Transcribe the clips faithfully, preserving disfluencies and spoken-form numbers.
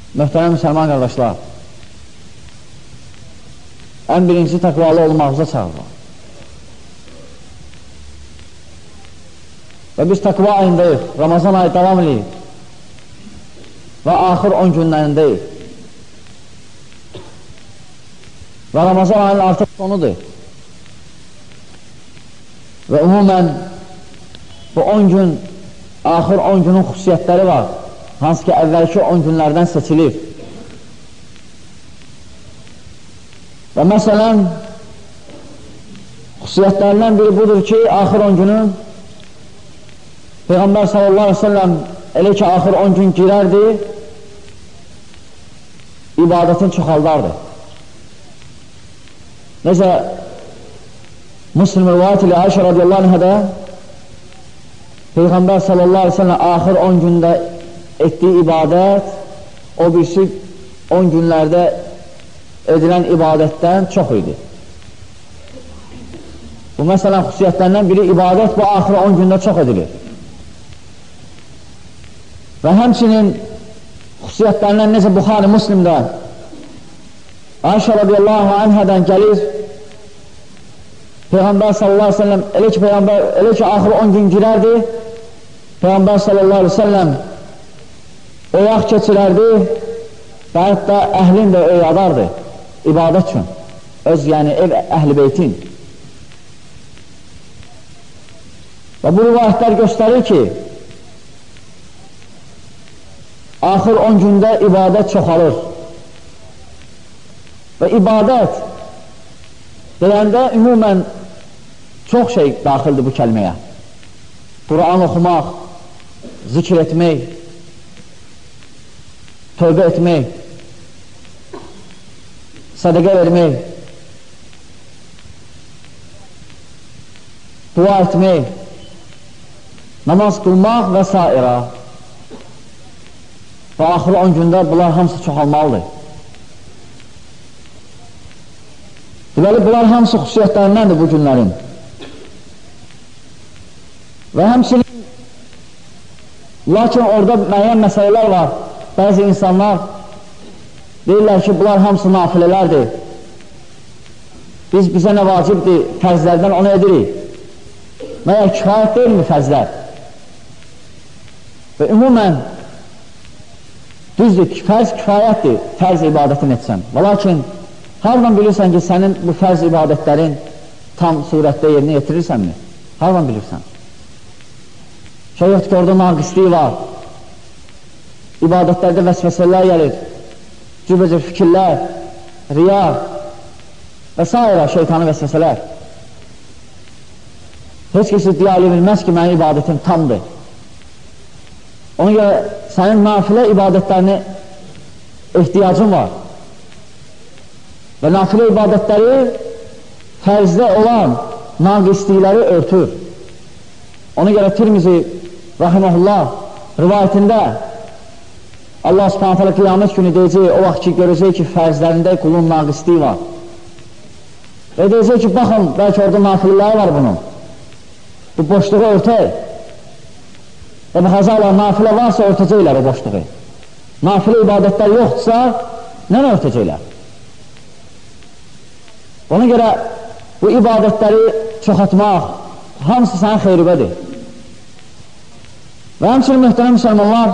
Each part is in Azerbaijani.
Möhtərəm müsəlman qardaşlar, ən birinci təqvalı olmağıza çağırır. Və biz təqva ayındayıq, Ramazan ayı davam edir və axır on günlərindəyik. Və Ramazan ayının artıq sonudur. Və ümumən bu on gün, axır on günün xüsusiyyətləri var, hansı ki əvvəlki on günlərdən seçilir. Və məsələn, xüsusiyyətlərindən biri budur ki, axır on günün Peyğəmbər sallallahu aleyhi ve sellem elə ki, axır on gün girərdi, ibadətin çoxaldardı. Necə, Müslim rivayət ilə Ayşə radiyallahu anhədə Peyğəmbər sallallahu aleyhi ve sellem axır on gündə etdiyi ibadət, o birisi on günlərdə edilən ibadətdən çox idi. Bu məsələn xüsusiyyətlərindən biri ibadət bu axır on gündə çox edilir. Və həmçinin xüsusiyyətlərindən necə Buxari Müslimdə Ayşə radiyallahu anhədən gəlir, Peyğəmbər sallallahu aleyhi ve sellem elə ki, Peyğəmbər, elə ki axır on gün girərdi, Peyğəmbər sallallahu aleyhi ve sellem oyaq keçirərdi və hətta əhlin də öyadardı ibadət üçün, öz yəni ev əhl-i beytin. Və bu rivayətlər göstərir ki, axır on gündə ibadət çoxalır. Və ibadət deyəndə ümumən çox şey daxildir bu kəlməyə. Quran oxumaq, zikr etmək, tövbə etmək, sədəqə vermək, dua etmək, namaz qılmaq və s. Və axır on gündə bunlar hamısı çoxalmalıdır. Deməli, bunlar hamısı xüsusiyyətlərindəndir bu günlərin. Və həmçinin, lakin orada müəyyən məsələlər var. Bəzi insanlar deyirlər ki, bunlar hamısı nafilələrdir. Biz bizə nə vacibdir, fərzlərdən onu edirik. Məyər kifayət deyilmi fərzlər? Və ümumən, düzdür, fərz kifayətdir, fərz ibadətin etsən. Və lakin, hardan bilirsən ki, sənin bu fərz ibadətlərin tam surətdə yerinə yetirirsənmi? Hardan bilirsən? Şəyyət ki, orada naqisliyi var. İbadətlərdə vəsvəsələr gəlir, cübəcür fikirlər, riya və s. şeytanı vəsvəsələr. Heç kəsi deyə bilməz ki, mənim ibadətim tamdır. Ona görə sənin nafilə ibadətlərini ehtiyacın var. Və nafilə ibadətləri fərzdə olan naqislikləri örtür. Ona görə Tirmizi rahiməhullah rivayətində Allah subhanət hələ qiyamət günü deyəcək, o vaxt ki, görəcək ki, fərzlərində qulun naqisliyi var. Və deyəcək ki, baxın, bəlkə orada nafilələri var bunun. Bu boşluğu örtək. Və baxacaqlar, nafilə varsa örtəcəklər o boşluğu. Nafilə ibadətlər yoxdursa, nə örtəcəklər? Ona görə bu ibadətləri çoxatmaq, hamısı sənin xeyribədir. Və həmçinin möhtərəm müsəlmanlar,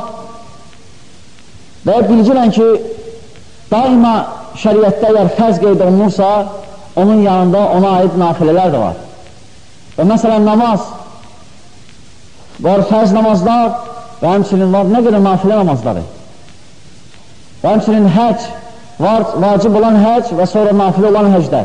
və bilgilən ki, daima şəriətdə əgər fərz qeyd olunursa, onun yanında ona aid nafilələr də var. Və məsələn, namaz var, fərz namazlar və həmçinin var, nə qədər nafilə namazları. Və həmçinin həc var, vacib olan həc və sonra nafilə olan həclər.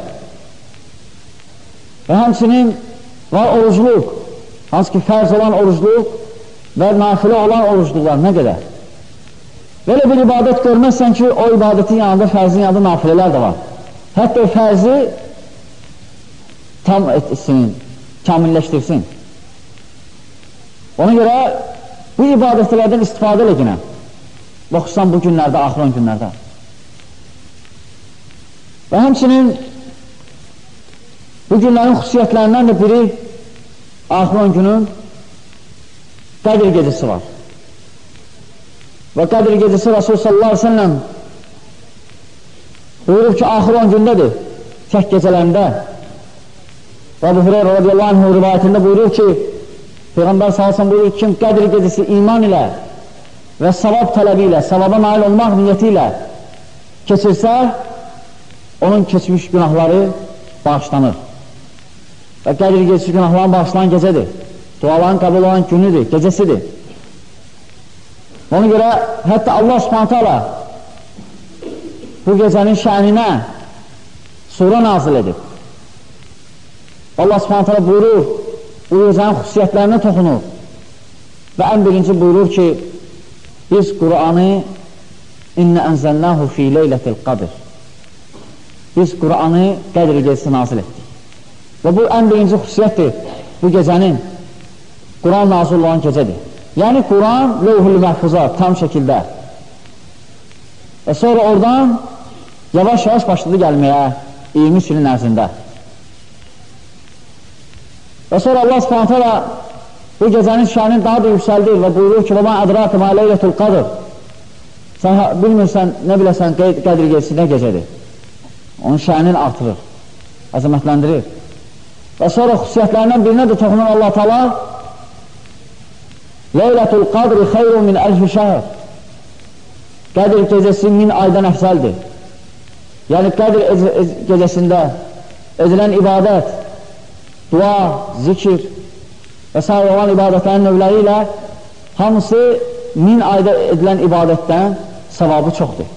Və həmçinin var orucluq, hansı ki, fərz olan orucluq və nafilə olan orucluqlar, nə qədər. Belə bir ibadət görməzsən ki, o ibadətin yanında, fərzin yanında nafilələr də var. Hətta o fərzi tam etsin, kamilləşdirsin. Ona görə bu ibadətlərdən istifadə eləginə, və xüsusən bu günlərdə, axır on günlərdə. Və həmçinin bu günlərin xüsusiyyətlərindən də biri axır on günün Qədr gecəsi var. Və Qədr gecəsi Rasul sallallahu aleyhi ve sellem buyurub ki, axır on gündədir, tək gecələrində. Və Əbu Hüreyra radiyallahu anh rivayətində buyurur ki, Peyğəmbər sallallahu aleyhi ve sellem buyurur ki, kim Qədr gecəsi iman ilə və savab tələbi ilə, savaba nail olmaq niyyəti ilə keçirsə, onun keçmiş günahları bağışlanır. Və Qədr gecəsi günahların bağışlanan gecədir. Duaların qəbul olan günüdür, gecəsidir. Ona görə hətta Allah subhanət hala bu gecənin şəninə sura nazil edib. Allah subhanət hala buyurur, bu gecənin xüsusiyyətlərinə toxunur. Və ən birinci buyurur ki, biz Qur'anı İnnə ənzəlnəhu fi leylətil qadr. Biz Qur'anı Qədr gecəsi nazil etdik. Və bu ən birinci xüsusiyyətdir bu gecənin. Quran nazil olan gecədir. Yəni Quran lövhül məhfuza tam şəkildə. Və sonra oradan yavaş-yavaş başladı gəlməyə iyirmi üç ilin ərzində. Və sonra Allah subhanət hala bu gecənin şəhinin daha da yüksəldir və buyurur ki, وَمَا أَدْرَاكَ مَا لَيْلَةُ الْقَدْرِ. Sən bilmirsən, nə biləsən Qədr gecəsi nə gecədir. Onun şəhinin artırır, əzəmətləndirir. Və sonra xüsusiyyətlərindən birinə də toxunur Allah Teala Leylətul qadri xeyru min əlfi şəhər. Qədr gecəsi min aydan əfsəldir. Yəni Qədr gecəsində edilən ibadət, dua, zikir və s. olan ibadətlərin növləri ilə hamısı min ayda edilən ibadətdən savabı çoxdur.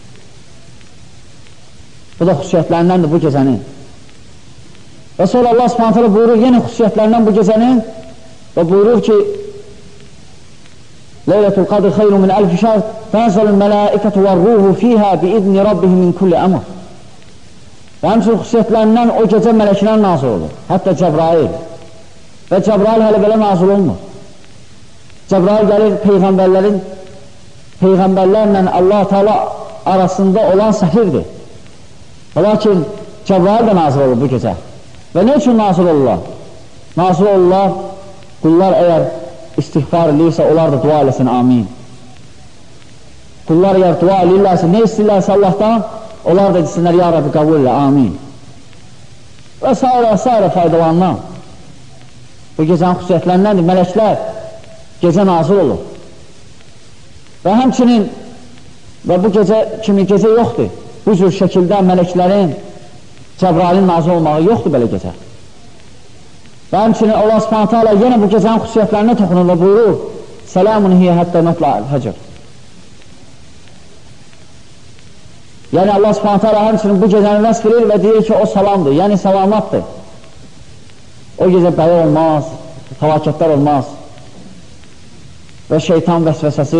Bu da xüsusiyyətlərindəndir bu gecənin. Və sonra Allah subhanət hələ buyurur, yenə xüsusiyyətlərindən bu gecənin və buyurur ki, Leylətul qadr xeyru min əlfi şəhr tənzəlül mələikətü və ruhu fiyhə biidni rabbihi min kulli əmr. Və həmçin xüsusiyyətlərindən o gecə mələklər nazil olur, hətta Cəbrail. Və Cəbrail hələ belə nazil olmur. Cəbrail gəlir Peyğəmbərlərin, Peyğəmbərlərlə Allah Teala arasında olan səfirdir. Lakin Cəbrail də nazil olur bu gecə. Və nə üçün nazil olurlar? Nazil olurlar, qullar əgər istiğfar edirsə, onlar da dua eləsin, amin. Qullar əgər dua edirlərsə, nə istəyirlərsə Allahdan, onlar da desinlər, ya Rabbi qəbul elə, amin. Və s. və s. faydalanan. Bu gecənin xüsusiyyətlərindəndir, mələklər gecə nazil olur. Və həmçinin, və bu gecə kimi gecə yoxdur, bu cür şəkildə mələklərin, Cəbrailin nazil olmağı yoxdur belə gecə. Və həmçinin Allah subhanət hala yenə bu gecənin xüsusiyyətlərinə toxunur və buyurur, Sələmun hiyyə həttə mətla'əl fəcr. Yəni Allah subhanət hala həmçinin bu gecəni vəsf edir və deyir ki, o salamdır, yəni salamatdır. O gecə bəyə olmaz, fəlakətlər olmaz və şeytan vəsvəsəsi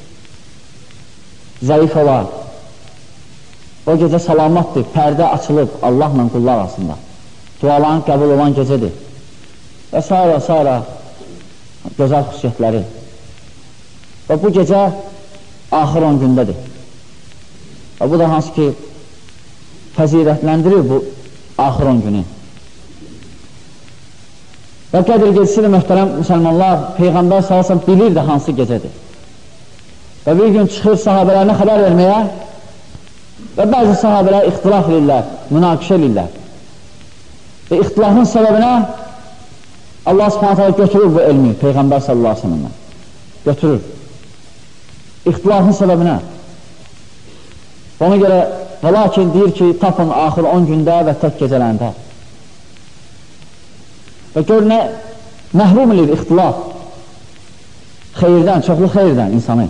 zəif olar. O gecə salamatdır, pərdə açılıb Allahla qullar arasında. Duaların qəbul olan gecədir. Və s. və s. gözəl xüsusiyyətləri. Və bu gecə axır on gündədir. Və bu da hansı ki, fəzilətləndirir bu axır on günü. Və Qədr gecəsi də möhtərəm müsəlmanlar, Peyğəmbər sallallahu əleyhi və səlləm bilirdi hansı gecədir. Və bir gün çıxır sahabələrinə xəbər verməyə və bəzi sahabələr ixtilaf edirlər, münaqişə edirlər. Və ixtilafın səbəbinə Allah subhanət hələ götürür bu elmi Peyğəmbər sallallahu əleyhi və səlləmə. Götürür. İxtilafın səbəbinə. Ona görə və lakin deyir ki, tapın axır on gündə və tək gecələrində. Və gör nə məhrum edir ixtilaf xeyirdən, çoxlu xeyirdən insanı.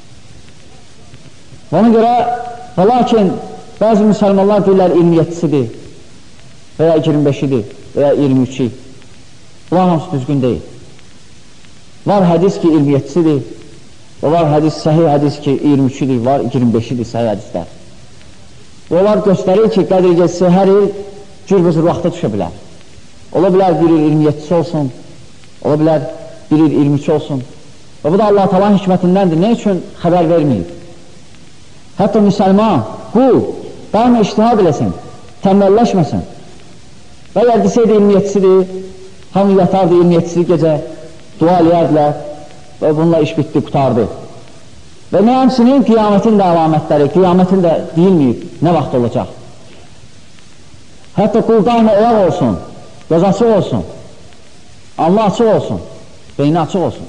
Ona görə və lakin bəzi müsəlmanlar deyirlər iyirmi yeddisidir və ya iyirmi beşidir və ya iyirmi üçü. Bunlar hamısı düzgün deyil. Var hədis ki iyirmi yeddisidir və var hədis, səhih hədis ki iyirmi üçüdür, var iyirmi beşidir səhih hədislər. Və onlar göstərir ki, Qədr gecəsi hər il cürbüzür vaxta düşə bilər. Ola bilər bir il iyirmi yeddisi olsun, ola bilər bir il iyirmi üçü olsun. Və bu da Allah Taala'nın hikmətindəndir. Nə üçün xəbər verməyib? Hətta müsəlman, qul, daima iştihad eləsin, təmbəlləşməsin. Və əgər desəydi iyirmi yeddisidir, hamı yatardı iyirmi yeddisi gecə, dua eləyərdilər və bununla iş bitdi, qutardı. Və nə həmsinin qiyamətin də əlamətləri, qiyamətin də deyilməyib, nə vaxt olacaq. Hətta qul daima oyaq olsun, göz açıq olsun, Allah açıq olsun, beyni açıq olsun.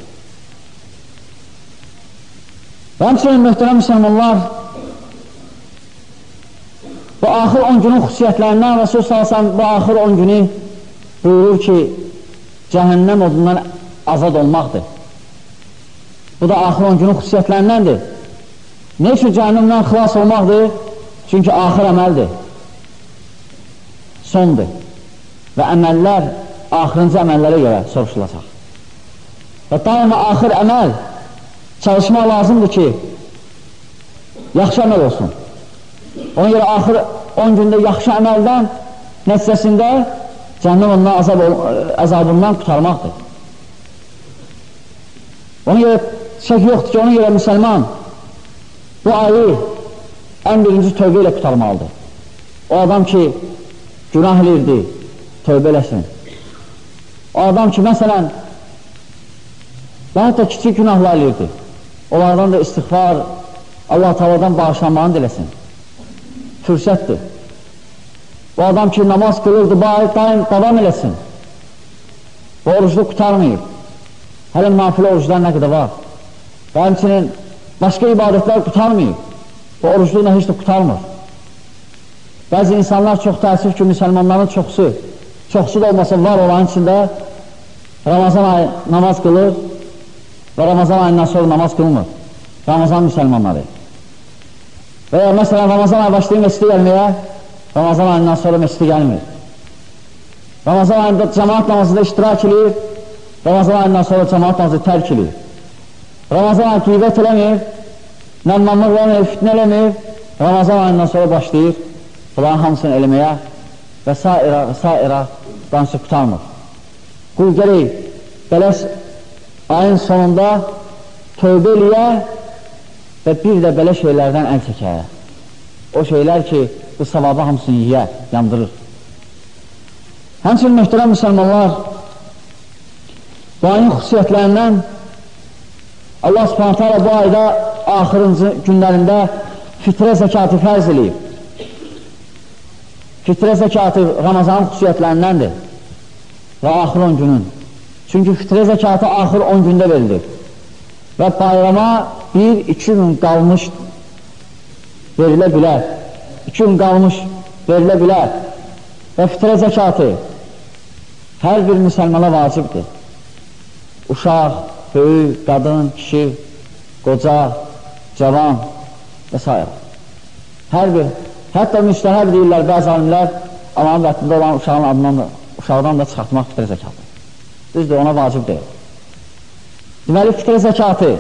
Və həmsinin möhtərəm müsəlmanlar, bu axır on günün xüsusiyyətlərindən Rəsul sallallahu bu axır on günü buyurur ki, cəhənnəm odundan azad olmaqdır. Bu da axır on günün xüsusiyyətlərindəndir. Ne üçün cəhənnəmdən xilas olmaqdır? Çünki axır əməldir, sondur və əməllər axırıncı əməllərə görə soruşulacaq. Və daima axır əməl çalışmaq lazımdır ki, yaxşı əməl olsun. Ona görə axır on gündə yaxşı əməldən nəticəsində cəhənnəm ondan azab, əzabından qutarmaqdır. Ona görə şək yoxdur ki, ona görə müsəlman bu ayı ən birinci tövbə ilə qutarmalıdır. O adam ki, günah edirdi, tövbə eləsin. O adam ki, məsələn, və hətta kiçik günahlar edirdi. Onlardan da istiğfar, Allah Teala'dan bağışlanmağını diləsin. Fürsətdir. Bu adam ki, namaz qılırdı, daim davam eləsin. Bu orucluq qutarmayıb. Hələ nafilə oruclar nə qədər var. Və həmçinin başqa ibadətlər qutarmayıb. Bu orucluqla heç də qutarmır. Bəzi insanlar çox təəssüf ki, müsəlmanların çoxsu, çoxsu da olmasa var olan içində Ramazan ayı namaz qılır və Ramazan ayından sonra namaz qılmır. Ramazan müsəlmanları. Və ya məsələn, Ramazan ayı başlayır məscidə gəlməyə, Ramazan ayından sonra məscidə gəlmir. Ramazan ayında cəmaat namazında iştirak edir, Ramazan ayından sonra cəmaat namazı tərk edir. Ramazan ayı qeybət eləmir, nəmmamlıq eləmir, fitnə eləmir, Ramazan ayından sonra başlayır bunların hamısını eləməyə və sairə və sairə dansı qutarmır. Qul gələk, bələs ayın sonunda tövbə eləyə və bir də belə şeylərdən əl çəkəyə. O şeylər ki, bu savabı hamısını yiyə, yandırır. Həmçinin möhtərəm müsəlmanlar, bu ayın xüsusiyyətlərindən Allah subhanət hələ bu ayda axırıncı günlərində fitrə zəkatı fərz eləyib. Fitrə zəkatı Ramazanın xüsusiyyətlərindəndir və axır on günün. Çünki fitrə zəkatı axır on gündə verilir və bayrama bir, iki gün qalmış verilə bilər. İki gün qalmış verilə bilər və fitrə zəkatı hər bir müsəlmana vacibdir. Uşaq, böyük, qadın, kişi, qoca, cavan və s. Hər bir, hətta müstəhəb deyirlər bəzi alimlər, Allahın vətində olan uşağın adından da, uşaqdan da çıxartmaq fitrə zəkatı. Düzdür, ona vacib deyil. Deməli, fitrə zəkatı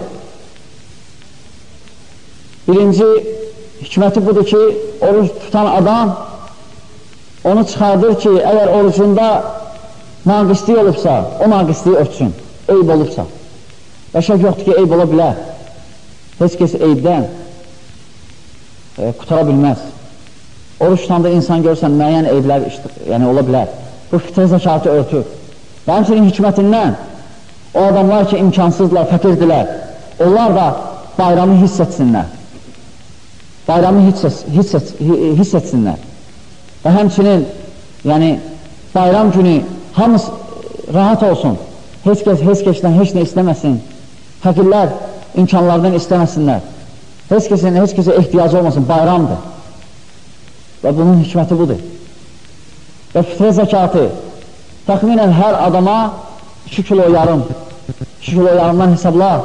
birinci hikməti budur ki, oruç tutan adam onu çıxardır ki, əgər orucunda naqislik olubsa, o naqisliyi örtsün, eyb olubsa. Və şək yoxdur ki, eyb ola bilər. Heç kəs eybdən e, qutara bilməz. Oruç tutanda insan görsən, müəyyən eyblər yəni, ola bilər. Bu fitrə zəkatı örtür. Və həmçinin hikmətindən o adamlar ki, imkansızlar, fəkirdirlər, onlar da bayramı hiss etsinlər. Bayramı hiss, hiss, hiss etsinlər. Və həmçinin yəni, bayram günü hamıs rahat olsun. Heç kəs, heç kəsdən heç nə istəməsin. Fəkirlər imkanlardan istəməsinlər. Heç kəsin, heç kəsə ehtiyacı olmasın, bayramdır. Və bunun hikməti budur. Və fitrə zəkatı təxminən hər adama iki kilo yarım, iki kilo yarımdan hesablar.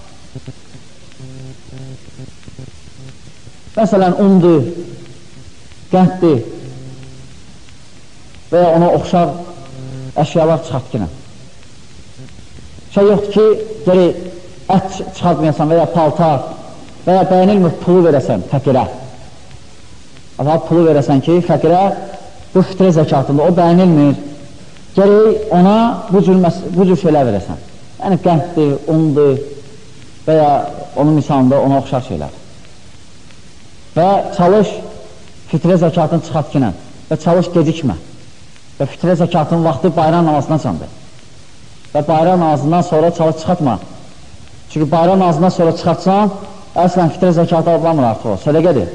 Məsələn, undur, qənddir və ya ona oxşar əşyalar çıxartqınə. Şey yoxdur ki, geri ət çıxartmayasan və ya paltar və ya bəyənilmir pulu verəsən fəkirə. Amma pulu verəsən ki, fəkirə bu fitrə zəkatında o bəyənilmir. Gərək ona bu cür, bu cür şeylər verəsən. Yəni qənddir, undur və ya onun misalında ona oxşar şeylər. Və çalış fitrə zəkatını çıxartqınə və çalış gecikmə. Və fitrə zəkatının vaxtı bayram namazından candır. Və bayram namazından sonra çalış çıxartma. Çünki bayram namazından sonra çıxartsan, əslən fitrə zəkatı adlamır artıq o, sədəqədir.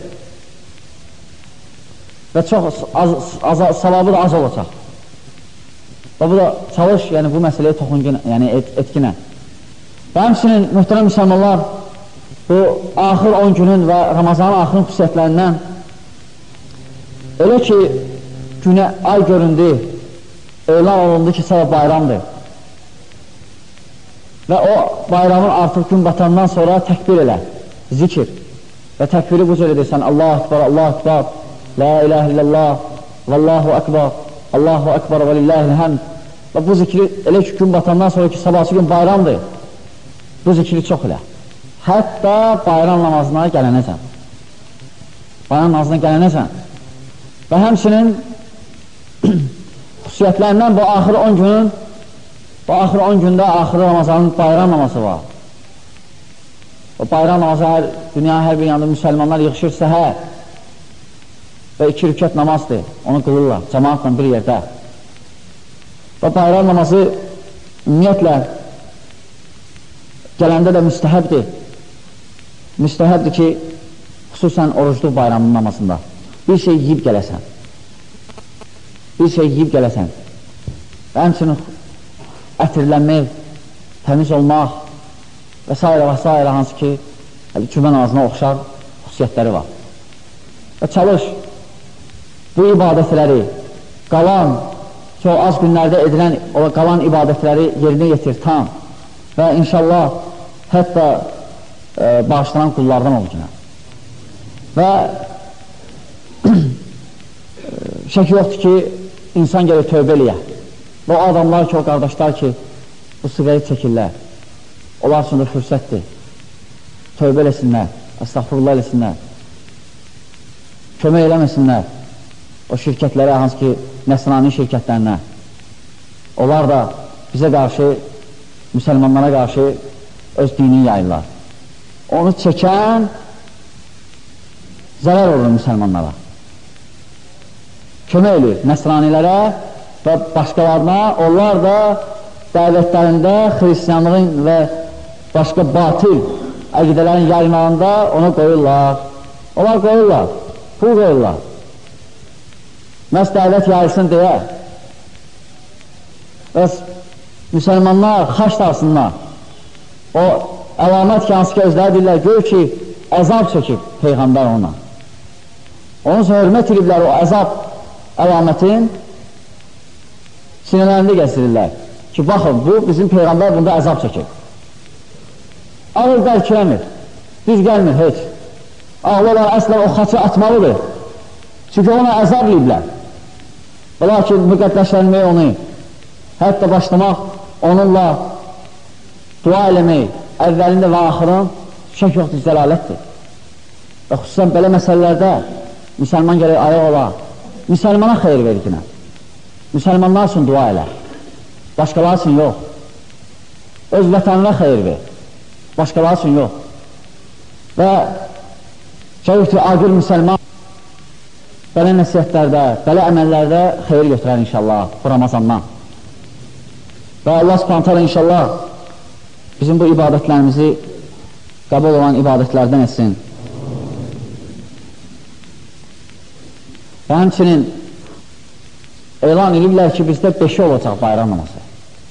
Və çox az, az, savabı da az olacaq. Və bu da çalış, yəni bu məsələyə toxunqin, yəni et, etkinə. Və həmçinin, mühtərəm müsəlmanlar, bu axır on günün və Ramazanın axırın xüsusiyyətlərindən elə ki, günə ay göründü, elan olundu ki, sabah bayramdır. Və o bayramın artıq gün batandan sonra təkbir elə, zikir. Və təkbiri bu cür edirsən, Allahu Ekber, Allahu Ekber, La ilahe illallah, Vallahu Ekber, Allahu Ekber və lillahil həmd. Və bu zikri elə ki, gün batandan sonra ki, sabahçı gün bayramdır. Bu zikri çox elə. Hətta bayram namazına gələnəsən. Bayram namazına gələnəsən. Və həmçinin xüsusiyyətlərindən bu axır on günün, bu axır on gündə axır Ramazanın bayram namazı var. O bayram namazı hər, dünya hər bir yanında müsəlmanlar yığışır səhər və iki rükət namazdır, onu qılırlar, cəmaatla bir yerdə. Və bayram namazı ümumiyyətlə gələndə də müstəhəbdir. Müstəhəbdir ki, xüsusən orucluq bayramının namazında bir şey yiyib gələsən. Bir şey yiyib gələsən. Və həmçinin ətirlənmək, təmiz olmaq və s. və s. hansı ki, cümə namazına oxşar xüsusiyyətləri var. Və çalış, bu ibadətləri, qalan, çox az günlərdə edilən o qalan ibadətləri yerinə yetir, tam və inşallah hətta e, bağışlanan qullardan ol günə. Və şək yoxdur ki, insan gəlir tövbə eləyə. Və o adamlar ki, o qardaşlar ki, bu siqayət çəkirlər, onlar üçün də fürsətdir. Tövbə eləsinlər, əstəğfurullah eləsinlər, kömək eləməsinlər o şirkətlərə, hansı ki, nəsrani şirkətlərinə. Onlar da bizə qarşı, müsəlmanlara qarşı öz dini yayırlar. Onu çəkən zərər olur müsəlmanlara. Kömək eləyir nəsranilərə və başqalarına. Onlar da dəvətlərində xristiyanlığın və başqa batil əqidələrin yayılmağında onu qoyurlar. Onlar qoyurlar, pul qoyurlar. Məhz dəvət yayılsın deyə. Bəs müsəlmanlar xaç darsınlar. O əlamət ki, hansı ki, özləri deyirlər, gör ki, əzab çəkib Peyğəmbər ona. Onun üçün hörmət ediblər o əzab əlamətin sinələrində gəzirirlər. Ki, baxın, bu bizim Peyğəmbər bunda əzab çəkib. Ağıl dərkiləmir, düz gəlmir heç. Ağlı olan əslən o xaçı atmalıdır. Çünki ona əzab ediblər. Və lakin müqəddəslənmək onu, hətta başlamaq onunla dua eləmək, əvvəlində və axırın şək yoxdur, zəlalətdir. Və xüsusən belə məsələlərdə müsəlman gərək ayaq ola, müsəlmana xeyir verginə, müsəlmanlar üçün dua elə, başqalar üçün yox, öz vətənına xeyir ver, başqalar üçün yox. Və şəhiddir, aqil müsəlman belə nəsiyyətlərdə, belə əməllərdə xeyir götürər inşallah bu Ramazandan. Və Allah subhanət hələ inşallah bizim bu ibadətlərimizi qəbul olan ibadətlərdən etsin. Və həmçinin elan ediblər ki, bizdə beşi olacaq bayram namazı.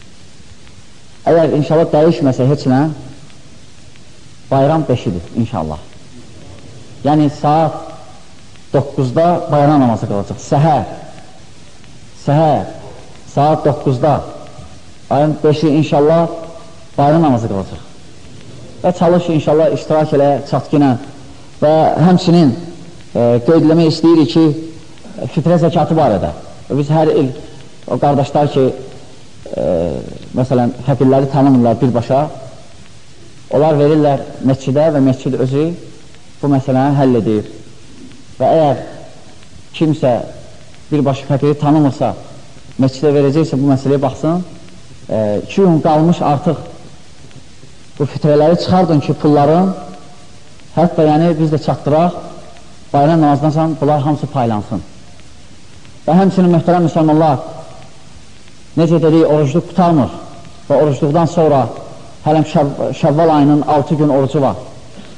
Əgər inşallah dəyişməsə heç nə, bayram beşidir inşallah. Yəni saat doqquzda bayram namazı qalacaq. Səhər, səhər, saat doqquzda ayın beşi inşallah bayram namazı qalacaq. Və çalış inşallah iştirak elə çatqinə və həmçinin e, qeydləmək istəyirik ki, fitrə zəkatı barədə. Və biz hər il o qardaşlar ki, e, məsələn, fəqirləri tanımırlar birbaşa, onlar verirlər məscidə və məscid özü bu məsələni həll edir. Və əgər kimsə birbaşa fəqiri tanımırsa, məscidə verəcəksə bu məsələyə baxsın, e, iki gün qalmış artıq bu fitrələri çıxardın ki, pulların, hətta yəni biz də çatdıraq, bayram namazdan sonra bunlar hamısı paylansın. Və həmçinin möhtərəm müsəlmanlar, necə dedik, orucluq qutarmır və orucluqdan sonra hələm şəv şəvval ayının altı gün orucu var.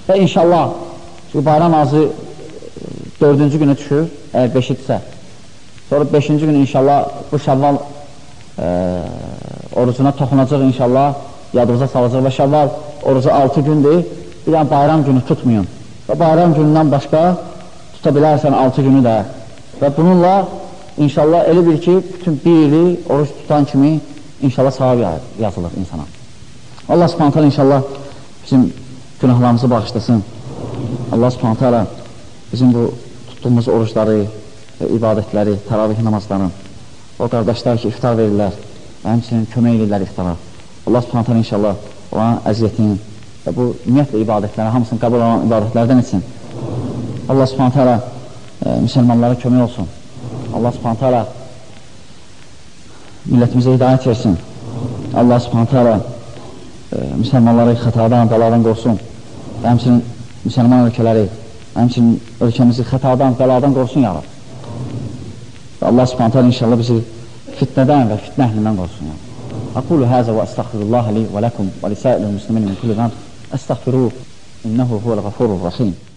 Və inşallah, çünki bayram azı dördüncü günə düşür, əgər beşidirsə. Sonra beşinci gün inşallah bu Şəvval e, orucuna toxunacaq inşallah, yadımıza salacaq və Şəvval orucu altı gündür, bir dənə bayram günü tutmayın. Və bayram günündən başqa tuta bilərsən altı günü də. Və bununla inşallah elə bil ki, bütün bir ili oruç tutan kimi inşallah savab yazılır insana. Allah subhanətələ inşallah bizim günahlarımızı bağışlasın. Allah subhanətələ bizim bu tutduğumuz oruçları və ibadətləri, təravih namazlarını, o qardaşlar ki, iftar verirlər və həmçinin kömək edirlər iftara. Allah subhanətələ inşallah olan əziyyətinin və bu ümumiyyətlə ibadətləri, hamısını qəbul olan ibadətlərdən etsin. Allah subhanətələ e, müsəlmanlara kömək olsun. Allah subhanətələ millətimizə hidayət versin. Allah subhanətələ e, müsəlmanları xətadan, bəladan qorusun. Və həmçinin müsəlman ölkələri, həmçinin ölkəmizi xətadan, bəladan qorusun ya Rab. Və Allah subhanətələ inşallah bizi fitnədən və fitnə əhlindən qorusun ya Rab. أقول هذا وأستغفر الله لي ولكم ولسائر المسلمين من كل ذنب أستغفروه إنه هو الغفور الرحيم.